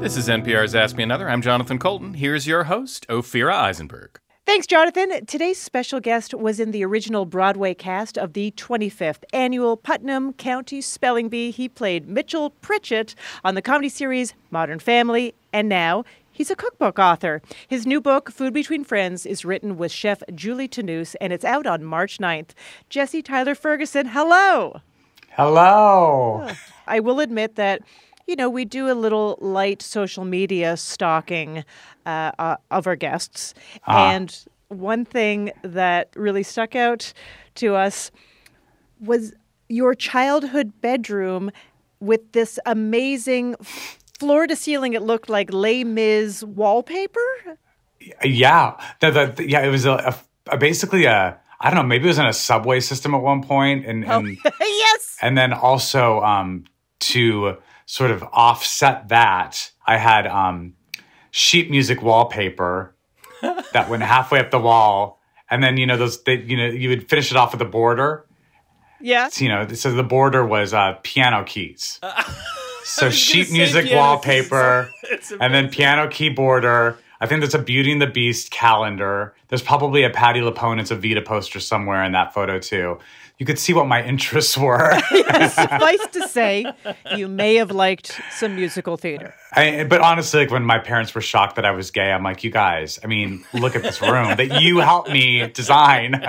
This is NPR's Ask Me Another. I'm Jonathan Colton. Here's your host, Ophira Eisenberg. Thanks, Jonathan. Today's special guest was in the original Broadway cast of the 25th Annual Putnam County Spelling Bee. He played Mitchell Pritchett on the comedy series Modern Family, and now he's a cookbook author. His new book, Food Between Friends, is written with chef Julie Tenues, and it's out on March 9th. Jesse Tyler Ferguson, hello. Hello. I will admit that, you know, we do a little light social media stalking of our guests. And one thing that really stuck out to us was your childhood bedroom with this amazing floor-to-ceiling, it looked like Les Mis wallpaper. Yeah. It was basically I don't know, maybe it was in a subway system at one point. And Yes. And then also to sort of offset that, I had sheet music wallpaper that went halfway up the wall, and then you would finish it off with a border. Yeah. So the border was piano keys. So sheet music wallpaper, and then piano key border. I think there's a Beauty and the Beast calendar. There's probably a Patti LuPone, It's a Vita poster somewhere in that photo too. You could see what my interests were. Suffice to say, you may have liked some musical theater. But honestly, like when my parents were shocked that I was gay, I'm like, you guys, I mean, look at this room that you helped me design.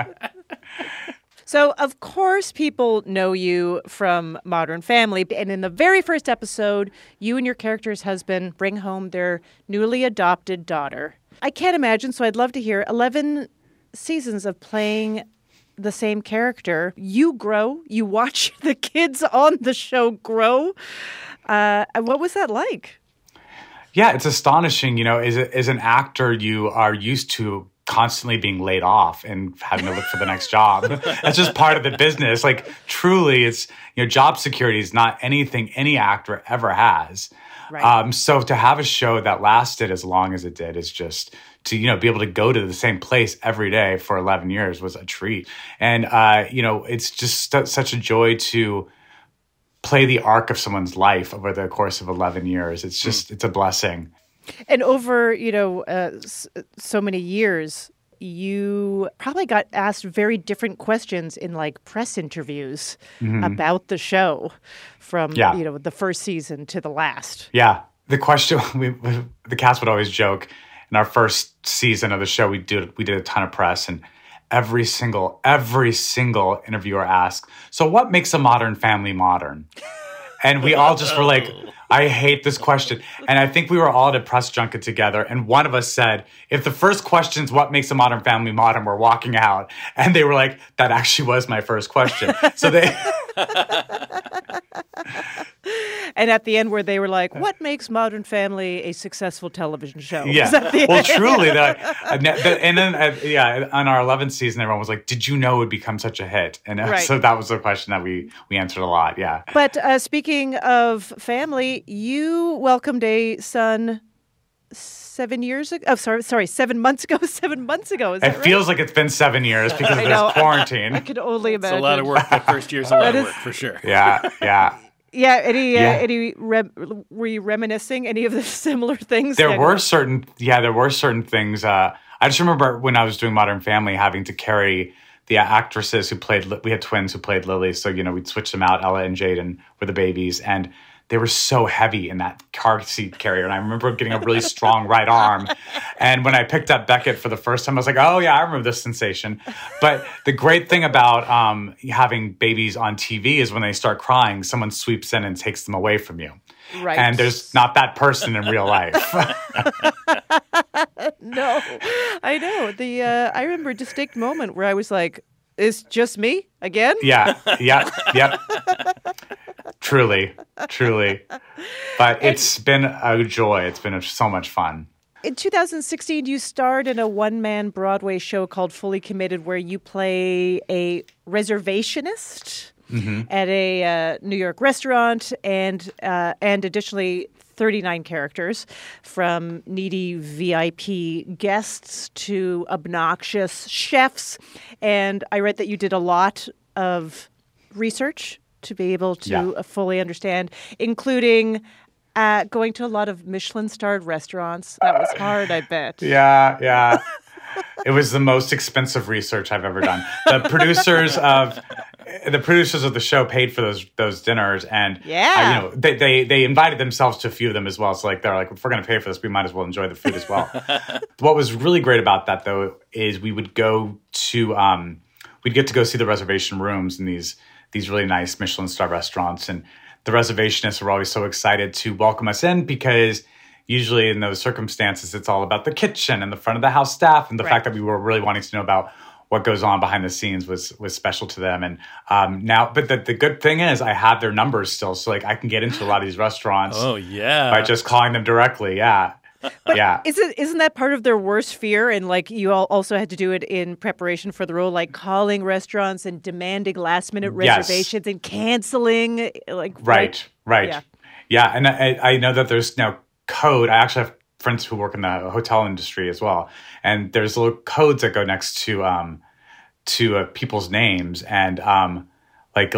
So, of course, people know you from Modern Family. And in the very first episode, you and your character's husband bring home their newly adopted daughter. I can't imagine, so I'd love to hear 11 seasons of playing the same character. You grow. You watch the kids on the show grow. What was that like? Yeah, it's astonishing. You know, as an actor, you are used to constantly being laid off and having to look for the next job. That's just part of the business. Like, truly, it's, job security is not anything any actor ever has. Right. So to have a show that lasted as long as it did is just to, be able to go to the same place every day for 11 years was a treat. And, it's just such a joy to play the arc of someone's life over the course of 11 years. It's just, it's a blessing. And over, so many years, you probably got asked very different questions in like press interviews about the show from, the first season to the last. Yeah. The question, the cast would always joke in our first season of the show, we did a ton of press, and every single interviewer asked, so what makes a Modern Family modern? And we all just were like, I hate this question. And I think we were all at a press junket together, and one of us said, if the first question's what makes a Modern Family modern, we're walking out. And they were like, that actually was my first question. So they... And at the end where they were like, what makes Modern Family a successful television show? Yeah. Well, truly. And then, on our 11th season, everyone was like, did you know it would become such a hit? And so that was a question that we answered a lot, yeah. But speaking of family, you welcomed a son 7 years ago. Oh, sorry, 7 months ago. 7 months ago. Is that right? It feels like it's been 7 years because of this quarantine. I could only imagine. It's a lot of work. That first year's a lot of work, for sure. Yeah. Yeah, were you reminiscing any of the similar things? There were certain things. I just remember when I was doing Modern Family having to carry the actresses we had twins who played Lily. So, we'd switch them out. Ella and Jaden were the babies. And they were so heavy in that car seat carrier. And I remember getting a really strong right arm. And when I picked up Beckett for the first time, I was like, oh, yeah, I remember this sensation. But the great thing about having babies on TV is when they start crying, someone sweeps in and takes them away from you. Right. And there's not that person in real life. No, I know. I remember a distinct moment where I was like, it's just me again? Yeah. Truly. But it's been a joy. It's been so much fun. In 2016, you starred in a one-man Broadway show called Fully Committed, where you play a reservationist at a New York restaurant, and additionally 39 characters, from needy VIP guests to obnoxious chefs. And I read that you did a lot of research to be able to fully understand, including going to a lot of Michelin-starred restaurants. That was hard, I bet. Yeah. It was the most expensive research I've ever done. The producers of the show paid for those dinners, and they invited themselves to a few of them as well. So they're like, if we're going to pay for this, we might as well enjoy the food as well. What was really great about that though is we would go to we'd get to go see the reservation rooms in these really nice Michelin-star restaurants, and the reservationists were always so excited to welcome us in because usually in those circumstances, it's all about the kitchen and the front of the house staff, and the fact that we were really wanting to know about what goes on behind the scenes was special to them. And now, but the good thing is I have their numbers still, so I can get into a lot of these restaurants. Oh yeah, by just calling them directly. Yeah. But isn't that part of their worst fear? And you all also had to do it in preparation for the role, calling restaurants and demanding last minute reservations and canceling. Right. Yeah, and I know that there's now code. I actually have friends who work in the hotel industry as well, and there's little codes that go next to people's names, and like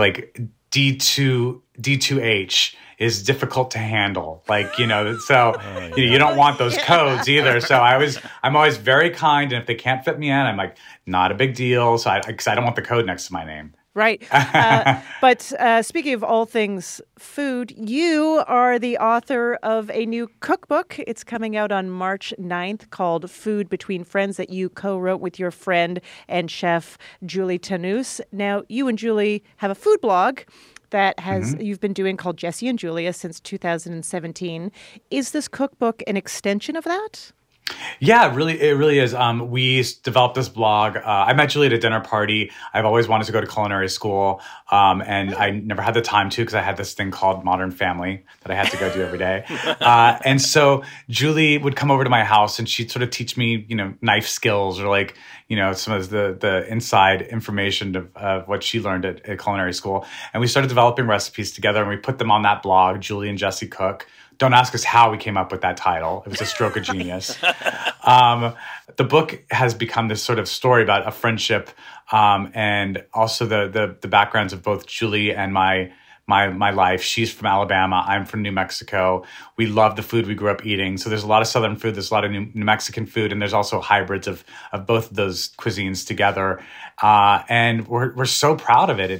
D2H is difficult to handle, so you don't want those codes either. So I'm always very kind, and if they can't fit me in, I'm like, not a big deal. So because I don't want the code next to my name. Right. But speaking of all things food, you are the author of a new cookbook. It's coming out on March 9th called Food Between Friends that you co-wrote with your friend and chef Julie Tannous. Now, you and Julie have a food blog that you've been doing called Jessie and Julia since 2017. Is this cookbook an extension of that? Yeah, it really is. We developed this blog. I met Julie at a dinner party. I've always wanted to go to culinary school, and I never had the time to because I had this thing called Modern Family that I had to go do every day. And so Julie would come over to my house, and she'd sort of teach me, knife skills or some of the inside information of what she learned at culinary school. And we started developing recipes together, and we put them on that blog, Julie and Jessie Cook. Don't ask us how we came up with that title. It was a stroke of genius. The book has become this sort of story about a friendship, and also the backgrounds of both Julie and my life. She's from Alabama. I'm from New Mexico. We love the food we grew up eating. So there's a lot of Southern food. There's a lot of New Mexican food, and there's also hybrids of both of those cuisines together. And we're so proud of it.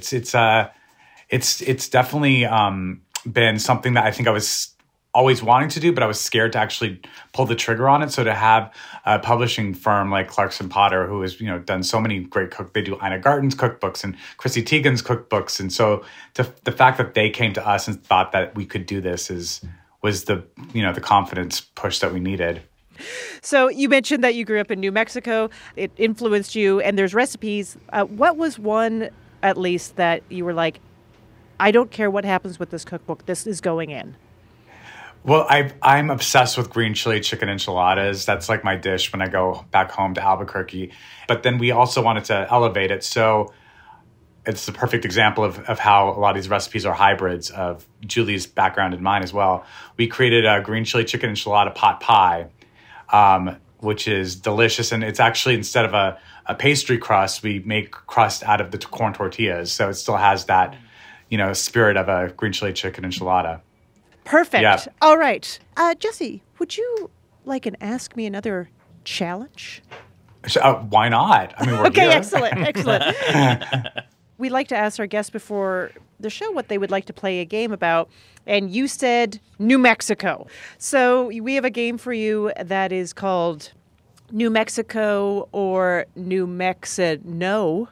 It's definitely been something that I think I was always wanting to do, but I was scared to actually pull the trigger on it. So to have a publishing firm like Clarkson Potter, who has done so many great they do Ina Garten's cookbooks and Chrissy Teigen's cookbooks, and so the fact that they came to us and thought that we could do this was the confidence push that we needed. So you mentioned that you grew up in New Mexico. It influenced you, and there's recipes. What was one, at least, that you were like, I don't care what happens with this cookbook, this is going in? Well, I'm obsessed with green chili chicken enchiladas. That's like my dish when I go back home to Albuquerque. But then we also wanted to elevate it. So it's the perfect example of how a lot of these recipes are hybrids of Julie's background and mine as well. We created a green chili chicken enchilada pot pie, which is delicious. And it's actually, instead of a pastry crust, we make crust out of the corn tortillas. So it still has that, spirit of a green chili chicken enchilada. Perfect. Yeah. All right. Jessie, would you like an Ask Me Another challenge? Why not? I mean, we're okay, here. Excellent. We like to ask our guests before the show what they would like to play a game about, and you said New Mexico. So we have a game for you that is called New Mexico or New Mexico.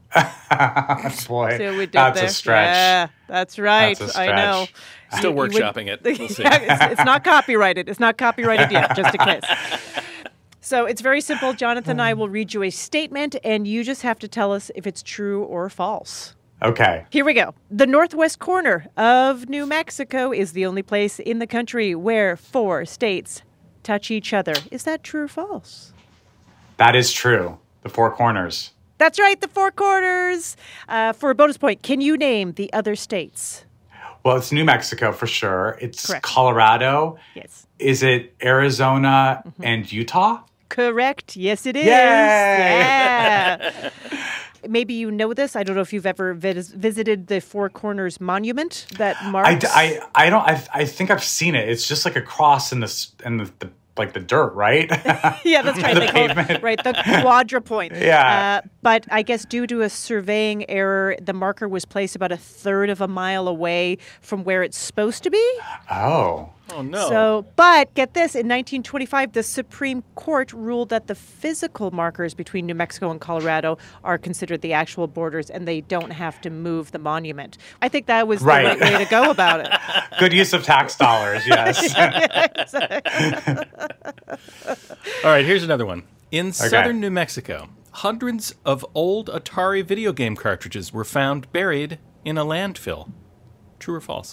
Boy, See what we did that's there? a stretch. Yeah, that's right. That's a stretch. I know. Still workshopping it. We'll see. It's not copyrighted. It's not copyrighted yet, just in case. So it's very simple. Jonathan and I will read you a statement, and you just have to tell us if it's true or false. Okay. Here we go. The northwest corner of New Mexico is the only place in the country where 4 states touch each other. Is that true or false? That is true. The 4 corners. That's right, the 4 corners. For a bonus point, can you name the other states? Well, it's New Mexico for sure. It's Correct. Colorado. Yes. Is it Arizona and Utah? Correct. Yes, it is. Yay! Yeah. Maybe you know this. I don't know if you've ever visited the Four Corners Monument that marks. I don't. I think I've seen it. It's just like a cross in the like the dirt, right? Yeah, that's right. The They call it, pavement. right, the quadrupoint. Yeah. But I guess due to a surveying error, the marker was placed about a third of a mile away from where it's supposed to be. Oh. Oh, no. So, but get this, in 1925, the Supreme Court ruled that the physical markers between New Mexico and Colorado are considered the actual borders and they don't have to move the monument. I think that was Right. the right way to go about it. Good use of tax dollars, yes. All right, here's another one. In southern New Mexico, hundreds of old Atari video game cartridges were found buried in a landfill. True or false?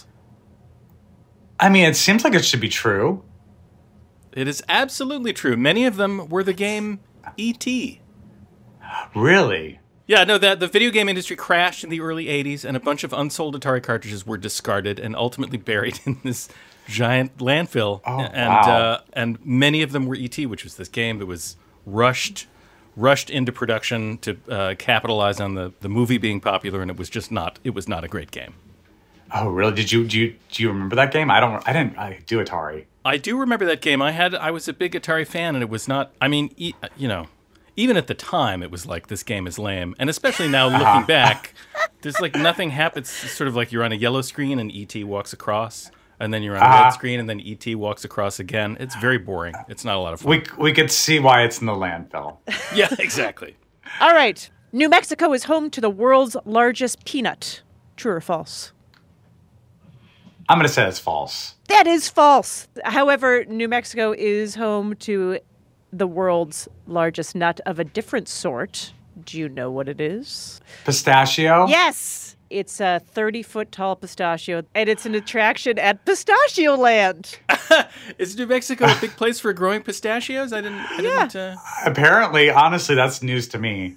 I mean, it seems like it should be true. It is absolutely true. Many of them were the game E.T. Really? Yeah, no, the video game industry crashed in the early 80s, and a bunch of unsold Atari cartridges were discarded and ultimately buried in this giant landfill. Oh, and wow. And many of them were E.T., which was this game that was rushed into production to capitalize on the movie being popular, and it was not a great game. Oh, really? Do you remember that game? I do Atari. I do remember that game. I was a big Atari fan, and it was not. I mean, even at the time, it was like, this game is lame. And especially now, looking back, there's like nothing happens. It's sort of like you're on a yellow screen and E.T. walks across, and then you're on a red screen and then E.T. walks across again. It's very boring. It's not a lot of fun. We could see why it's in the landfill. Yeah, exactly. All right. New Mexico is home to the world's largest peanut. True or false? I'm going to say that's false. That is false. However, New Mexico is home to the world's largest nut of a different sort. Do you know what it is? Pistachio? Yes. It's a 30-foot tall pistachio, and it's an attraction at Pistachio Land. Is New Mexico a big place for growing pistachios? I didn't. Apparently, honestly, that's news to me.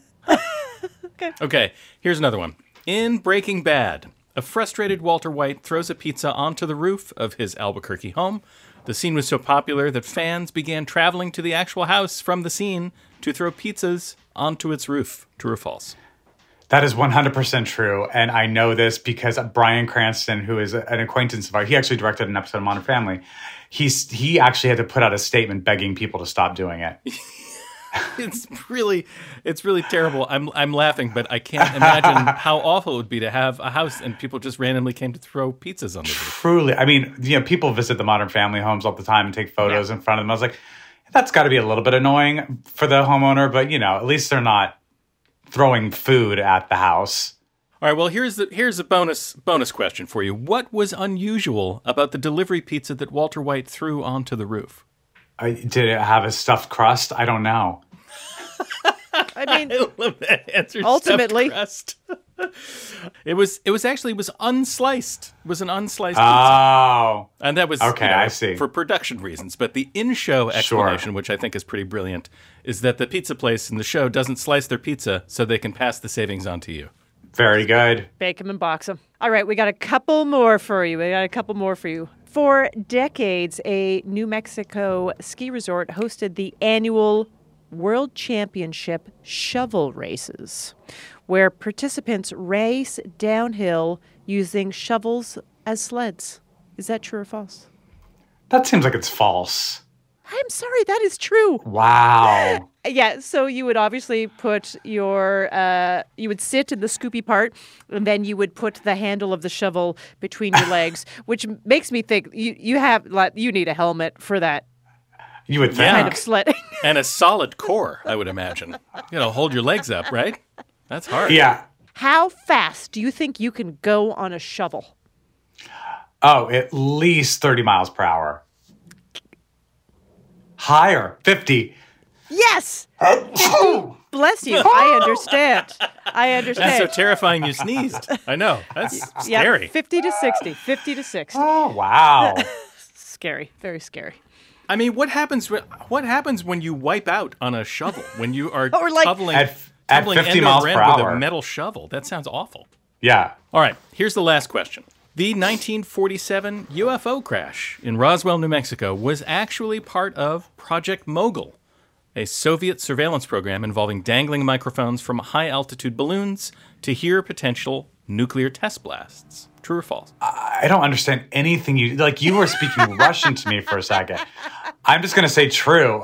Okay, here's another one. In Breaking Bad, a frustrated Walter White throws a pizza onto the roof of his Albuquerque home. The scene was so popular that fans began traveling to the actual house from the scene to throw pizzas onto its roof. True or false? That is 100% true, and I know this because Bryan Cranston, who is an acquaintance of ours, he actually directed an episode of Modern Family. He actually had to put out a statement begging people to stop doing it. It's really terrible. I'm laughing, but I can't imagine how awful it would be to have a house and people just randomly came to throw pizzas on the roof. Truly, I mean, people visit the Modern Family homes all the time and take photos in front of them. I was like, that's got to be a little bit annoying for the homeowner, but at least they're not throwing food at the house. All right, well, here's a bonus question for you. What was unusual about the delivery pizza that Walter White threw onto the roof? Did it have a stuffed crust? I don't know. I mean, I love that answer. Ultimately. Stuffed crust. It was unsliced. It was an unsliced pizza. Oh. And that was okay, I see. For production reasons. But the in-show explanation, which I think is pretty brilliant, is that the pizza place in the show doesn't slice their pizza so they can pass the savings on to you. Very good. bake them and box them. All right, we got a couple more for you. For decades, a New Mexico ski resort hosted the annual World Championship shovel races, where participants race downhill using shovels as sleds. Is that true or false? That seems like it's false. I'm sorry, that is true. Wow. Yeah, so you would obviously put you would sit in the scoopy part, and then you would put the handle of the shovel between your legs, which makes me think you need a helmet for that You would think. kind of sledding. And a solid core, I would imagine. Hold your legs up, right? That's hard. Yeah. How fast do you think you can go on a shovel? Oh, at least 30 miles per hour. Higher, 50. Yes! Bless you. I understand. That's so terrifying you sneezed. I know. That's scary. Yeah, 50 to 60. 50 to 60. Oh, wow. Scary. Very scary. I mean, what happens when you wipe out on a shovel? When you are Or like- tumbling At tumbling 50 end miles over per end with hour. a metal shovel? That sounds awful. Yeah. All right, here's the last question. The 1947 UFO crash in Roswell, New Mexico was actually part of Project Mogul, a Soviet surveillance program involving dangling microphones from high-altitude balloons to hear potential nuclear test blasts. True or false? I don't understand anything you were speaking Russian to me for a second. I'm just going to say true.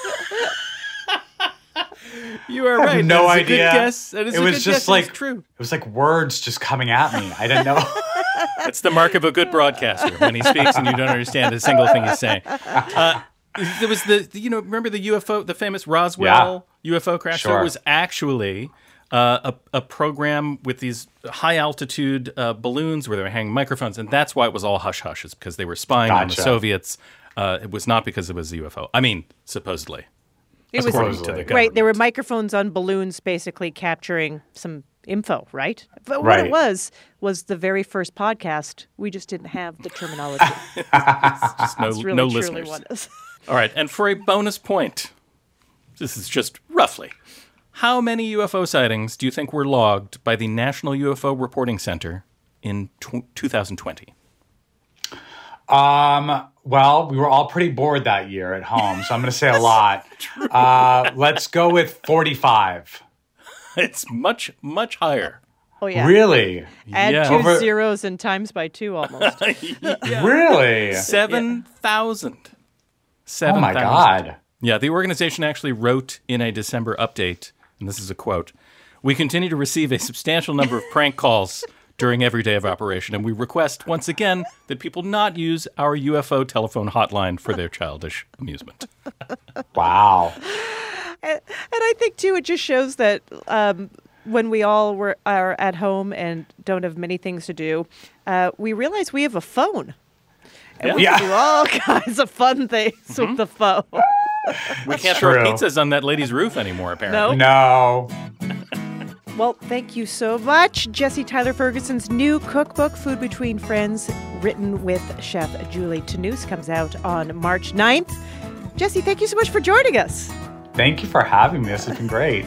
You are right. I have no that is idea. A good guess. That is it a was good just guess. like It's true. It was like words just coming at me. I didn't know. That's the mark of a good broadcaster when he speaks and you don't understand a single thing he's saying. There was remember the UFO, the famous Roswell UFO crash? Sure. So it was actually a program with these high altitude balloons where they were hanging microphones, and that's why it was all hush hush, is because they were spying on the Soviets. It was not because it was a UFO. I mean, supposedly. It was According to the government. right. There were microphones on balloons, basically capturing some info. Right. But what Right. it was the very first podcast. We just didn't have the terminology. Just no, It's really no truly listeners. was. All right, and for a bonus point, this is just roughly, how many UFO sightings do you think were logged by the National UFO Reporting Center in 2020? Well, we were all pretty bored that year at home, so I'm going to say a lot. Let's go with 45. It's much, much higher. Oh yeah. Really? Add Yeah. two zeros and times by two almost. Really? 7,000. Oh my 7,000. God. Yeah, the organization actually wrote in a December update, and this is a quote, "We continue to receive a substantial number of prank calls during every day of operation, and we request once again that people not use our UFO telephone hotline for their childish amusement." Wow. And I think too, it just shows that when we all are at home and don't have many things to do, we realize we have a phone. And we Yeah. can do all kinds of fun things with the phone. We can't throw true. pizzas on that lady's roof anymore, apparently. No. No. Well, thank you so much. Jesse Tyler Ferguson's new cookbook, Food Between Friends, written with Chef Julie Tannous, comes out on March 9th. Jesse, thank you so much for joining us. Thank you for having me. This has been great.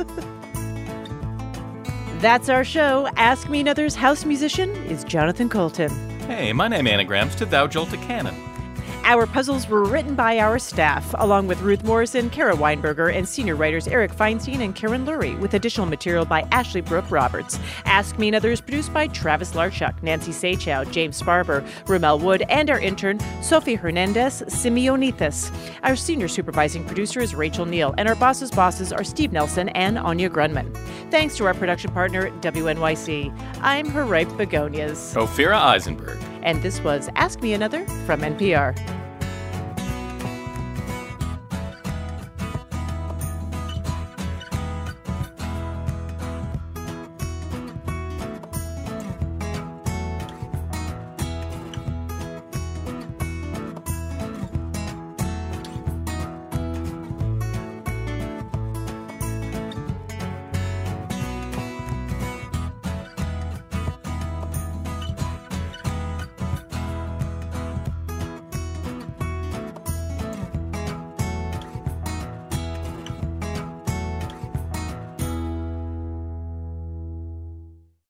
That's our show. Ask Me Another's house musician is Jonathan Colton. Hey, my name anagrams to Thou Jolta Cannon. Our puzzles were written by our staff, along with Ruth Morrison, Kara Weinberger, and senior writers Eric Feinstein and Karen Lurie, with additional material by Ashley Brooke Roberts. Ask Me Another is produced by Travis Larchuk, Nancy Sachow, James Sparber, Ramel Wood, and our intern, Sophie Hernandez Simeonithis. Our senior supervising producer is Rachel Neal, and our bosses' bosses are Steve Nelson and Anya Grunman. Thanks to our production partner, WNYC. I'm her ripe begonias. Ophira Eisenberg. And this was Ask Me Another from NPR.